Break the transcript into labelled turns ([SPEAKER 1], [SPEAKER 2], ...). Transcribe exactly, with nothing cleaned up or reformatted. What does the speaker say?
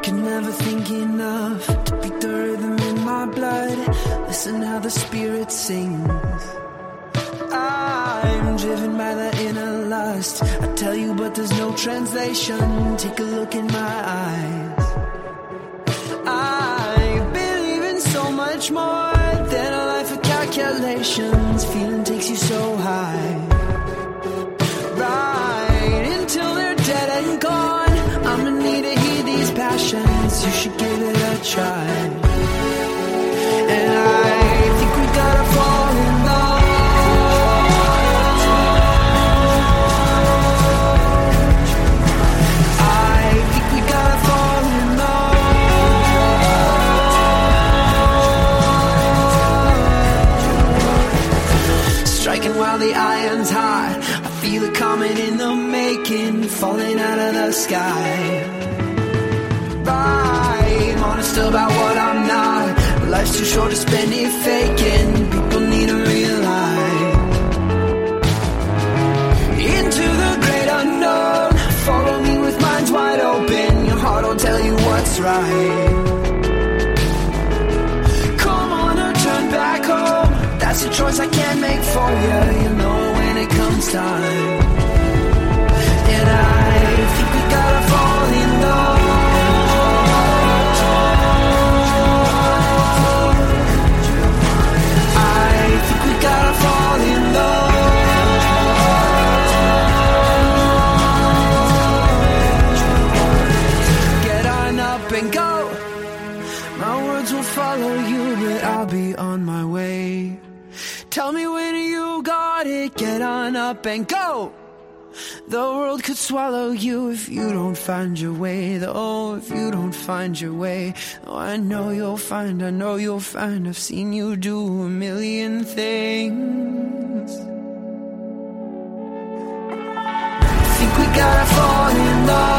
[SPEAKER 1] Could never think enough to beat the rhythm in my blood. Listen how the spirit sings. I'm driven by the inner lust. I tell you, but there's no translation. Take a look in my eyes. I believe in so much more than a life of calculations. Feeling takes you so high, right until they're dead and gone. I'm in need to hear these passions. You should give it a try. And I think we gotta fall in love. I think we gotta fall in love. Striking while the iron's hot. I feel it coming in the making, falling out of the sky. I'm honest about what I'm not. Life's too short to spend it faking. People need to realize. Into the great unknown. Follow me with minds wide open. Your heart will tell you what's right. Come on or turn back home. That's a choice I can't make for you. You know when it comes time. And I think we gotta fall in love. Gotta fall in love. Get on up and go. My words will follow you, but I'll be on my way. Tell me when you got it. Get on up and go. The world could swallow you if you don't find your way. Oh, if you don't find your way. Oh, I know you'll find, I know you'll find. I've seen you do a million things. I think we gotta fall in love.